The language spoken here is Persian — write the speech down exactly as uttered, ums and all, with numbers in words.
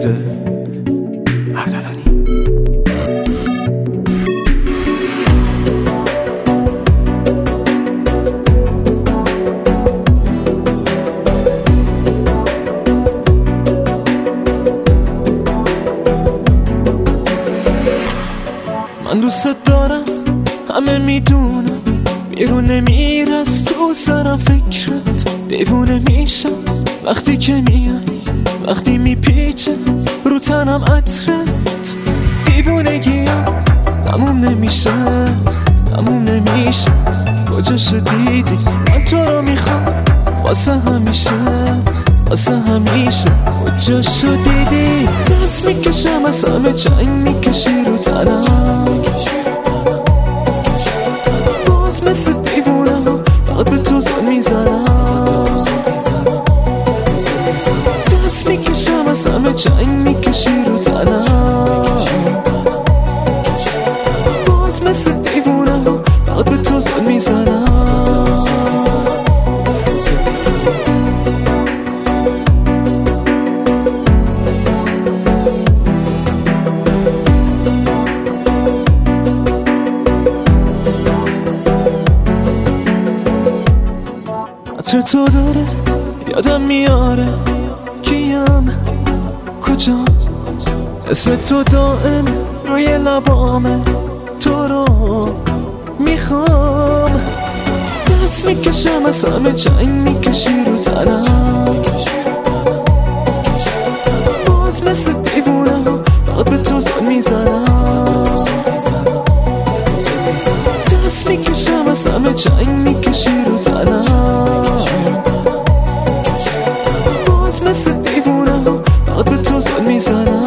وحیده اردلانی. من دوست دارم، همه میدونم، بیرون نمیر از تو سرم فکرت. دیوونه میشم وقتی که میای، وقتی میپیچه رو تنم عطرت. دیوونگیم تموم نمیشه، تموم نمیشه. کجاشو دیدی؟ من تو رو میخوام واسه همیشه، واسه همیشه. کجاشو دیدی؟ دست میکشم از همه جنگ میکشی رو تنم، باز مثل دیوونه ها فقط به تو زن میزنم. دست میکشم از همه جنگ میکشی رو تنم، باز مثل دیوونه ها فقط به تو زن میزنم. عطر تو داره یادم میاره کیم، کجا اسم تو دائم روی لبامه. تو رو میخوام، دست میکشم از همه جنگ میکشی رو تنم، باز مثل دیوونه ها فقط به تو زن میزنم. دست میکشم از همه جنگ میکشی رو تنم، باز مثل دیوونه ها فقط به تو زن میزنم.